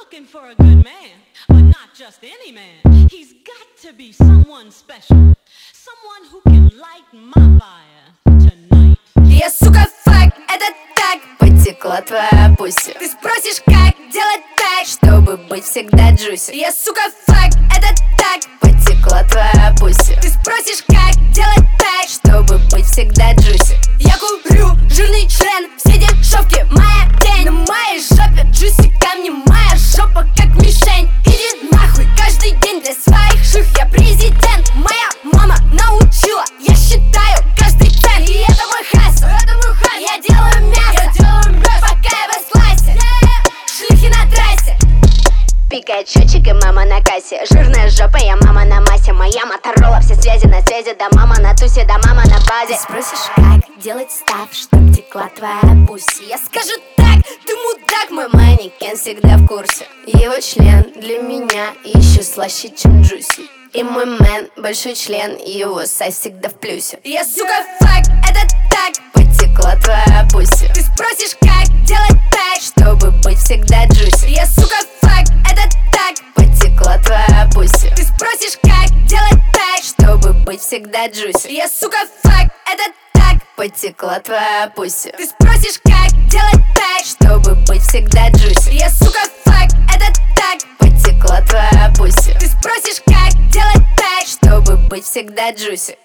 looking for a good man, but not just any man. He's got to be someone special, someone who can light my fire tonight. Я, сука, фак, это так. Потекла твоя пуся. Ты спросишь, как делать так, чтобы быть всегда джуси. Я, сука, фак, это так. Потекла твоя пуся. Ты спросишь, как делать так, чтобы быть всегда джуси. Я курю жирный член, все дешевки, моя тень. На моей жопе джуси камни, моя жопа как мишень. Иди нахуй, каждый день для своих ших я президент. Моя мама научила, я считаю каждый цент. И это мой хасл, я делаю мясо, пока я в классе. Шлюхи на трассе. Пикает счетчик и мама на кассе. Жирная жопа, я мама на массе. Моя Моторола, все связи на связи. Да мама на тусе, да мама на базе. Ты спросишь, как делать став, чтоб текла твоя пусть. Я скажу так, ты мудак, мой манекен всегда в курсе. Его член для меня еще слаще, чем джуси. И мой мэн большой член, и его сайз всегда в плюсе. Я, сука, фак, это так. Потекла твоя пуся. Ты спросишь, как делать так, чтобы быть всегда джуси. Я, сука, фак, это так. Потекла твоя пуся. Ты спросишь, как делать так, чтобы быть всегда джуси. Я, сука, фак, это так. Потекла твоя пуся. Ты спросишь, как делать так, чтобы быть всегда джуси. Я, сука, фак, это так. Потекла твоя пуся. Ты спросишь, как делать так, чтобы быть всегда джуси.